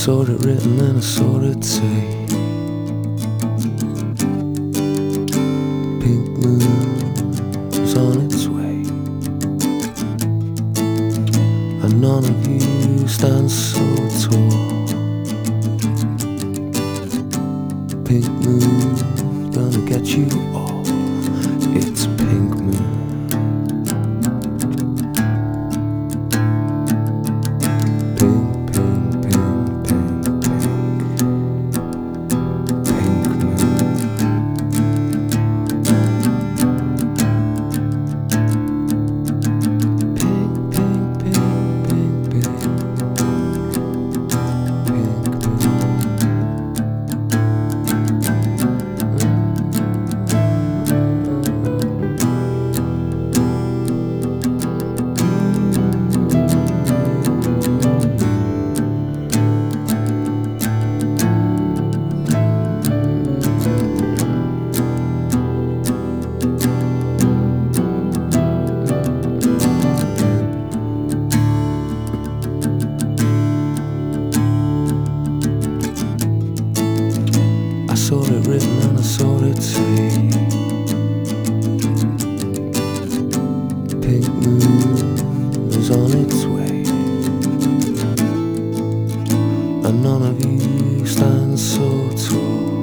saw it written and I saw it say, pink moon's on its way, and none of you stand so tall. Pink moon, gonna get you all. It's pink moon. Pink, pink, pink, pink, pink. Pink moon. Pink, pink, pink, pink, pink. Pink moon. I saw it written and I saw it say, pink moon is on its way, and none of you stand so tall.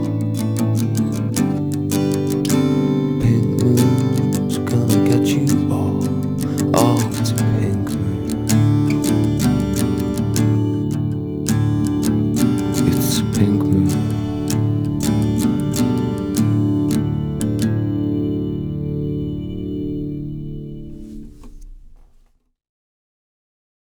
Pink moon's gonna get you all. Oh, it's a pink moon. It's a pink moon.